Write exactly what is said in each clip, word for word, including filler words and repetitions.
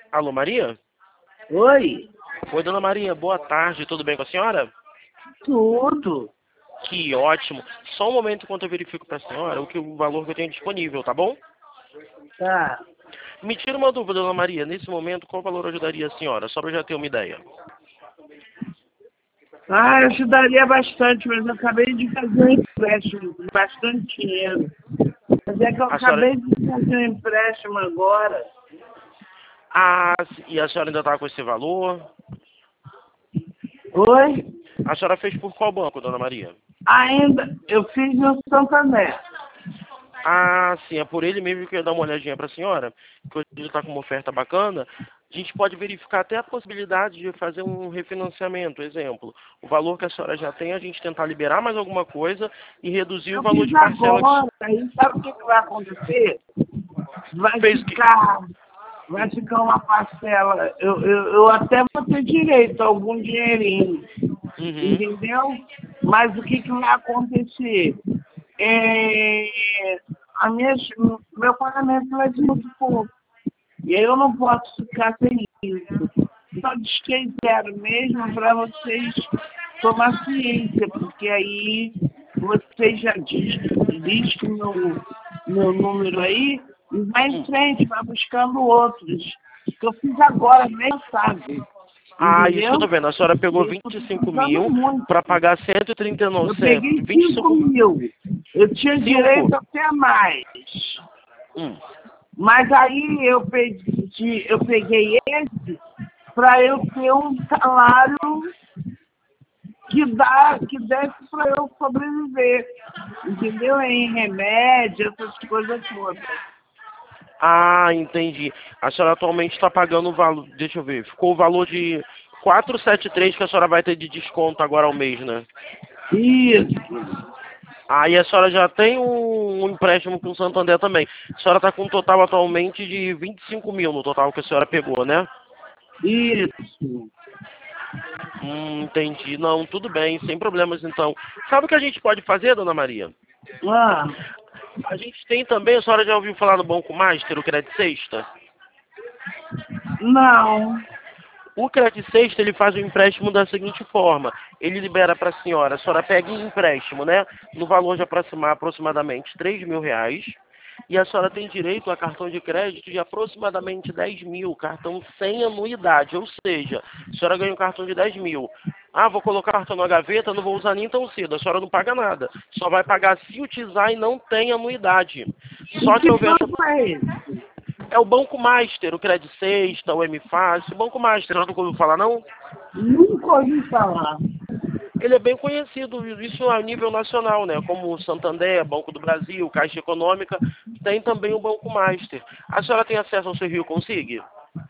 Alô, Maria? Oi, Oi, dona Maria, boa tarde, tudo bem com a senhora? tudo. Que ótimo. Só um momento enquanto eu verifico para a senhora o, que, o valor que eu tenho disponível, tá bom? Tá. Me tira uma dúvida, dona Maria. Nesse momento, qual valor ajudaria a senhora? Só para eu já ter uma ideia. Ah, ajudaria bastante, mas eu acabei de fazer um empréstimo com bastante dinheiro. Mas é que eu A senhora... acabei de fazer um empréstimo agora. Ah, e a senhora ainda está com esse valor? Oi? A senhora fez por qual banco, dona Maria? Ainda, eu fiz no Santander. Ah, sim, é por ele mesmo que eu ia dar uma olhadinha para a senhora, que hoje ele está com uma oferta bacana. A gente pode verificar até a possibilidade de fazer um refinanciamento, exemplo. O valor que a senhora já tem, a gente tentar liberar mais alguma coisa e reduzir o Eu valor fiz de parcela. agora, aí sabe o que, que vai acontecer? Vai Fez o quê? ficar, vai ficar uma parcela. Eu, eu, eu até vou ter direito a algum dinheirinho. Uhum. Entendeu? Mas o que, que vai acontecer? É, a minha, meu pagamento vai ser muito pouco. E aí eu não posso ficar sem isso. Só desquei zero mesmo para vocês tomar ciência, porque aí vocês já diz, diz que meu, meu número aí e vai em frente, vai buscando outros. Que eu fiz agora, mesmo, sabe? Ah, isso que eu tô Entendeu? vendo. A senhora pegou Eu vinte tô e cinco precisando mil muito. para pagar cento e trinta e nove, Eu peguei vinte e cinco cinco, mil. Eu tinha cinco. direito até a mais. Hum. Mas aí eu pedi, eu peguei esse para eu ter um salário que dá, que desse para eu sobreviver. Entendeu? Em remédio, essas coisas todas. Ah, entendi. A senhora atualmente está pagando o valor, deixa eu ver, ficou o valor de quatrocentos e setenta e três que a senhora vai ter de desconto agora ao mês, né? Isso. Aí a senhora já tem um, um empréstimo com o Santander também. A senhora está com um total atualmente de vinte e cinco mil no total que a senhora pegou, né? Isso. Hum, entendi. Não, tudo bem, sem problemas então. Sabe o que a gente pode fazer, dona Maria? Ah, A gente tem também, a senhora já ouviu falar no Banco Master, o Crédito Sexta? não. O Crédito Sexta, ele faz o empréstimo da seguinte forma. Ele libera para a senhora, a senhora pega em empréstimo, né? No valor de aproximar, aproximadamente três mil reais. E a senhora tem direito a cartão de crédito de aproximadamente dez mil, cartão sem anuidade. Ou seja, a senhora ganha um cartão de dez mil. Ah, vou colocar o cartão na gaveta, não vou usar nem tão cedo. A senhora não paga nada. Só vai pagar se utilizar e não tem anuidade. E Só que que houver essa... banco é esse? É o Banco Master, o Crédito Sexta, o M Fácil. O Banco Master, não ouviu falar não? Nunca ouvi falar. Ele é bem conhecido, isso a nível nacional, né? Como o Santander, Banco do Brasil, Caixa Econômica, tem também o Banco Master. A senhora tem acesso ao seu Rio Consigue?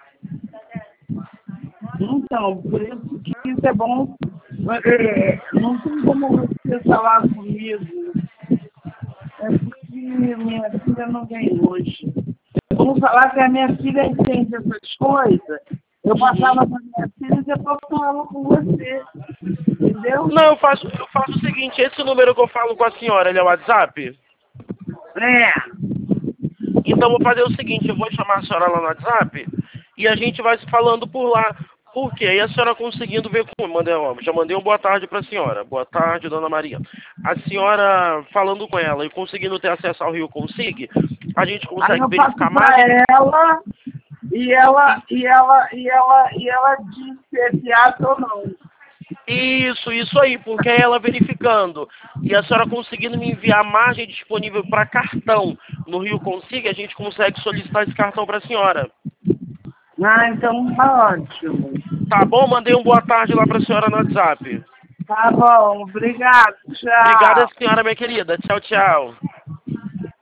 Então, por isso que isso é bom. É, não tem como você falar comigo. É porque minha filha não vem hoje. Vamos falar que a minha filha entende essas coisas. Eu passava Uhum. para minha filha e depois falava com você. Entendeu? Não, eu faço, eu faço o seguinte, esse número que eu falo com a senhora, ele é o WhatsApp? É. Então eu vou fazer o seguinte, eu vou chamar a senhora lá no WhatsApp e a gente vai se falando por lá. Por quê? Aí a senhora conseguindo ver como. Mandei, ó, já mandei um boa tarde para a senhora. Boa tarde, dona Maria. A senhora falando com ela e conseguindo ter acesso ao Rio Consigue, a gente Aí consegue eu passo verificar mais. para ela e ela, e ela, e ela, e ela diz se é viável ou não. Isso, isso aí, porque é ela verificando e a senhora conseguindo me enviar a margem disponível para cartão no Rio Consiga, a gente consegue solicitar esse cartão para a senhora. Ah, então tá ótimo. Tá bom? Mandei um boa tarde lá para a senhora no WhatsApp. Tá bom, obrigado, Obrigada, tchau. senhora, minha querida. Tchau, tchau.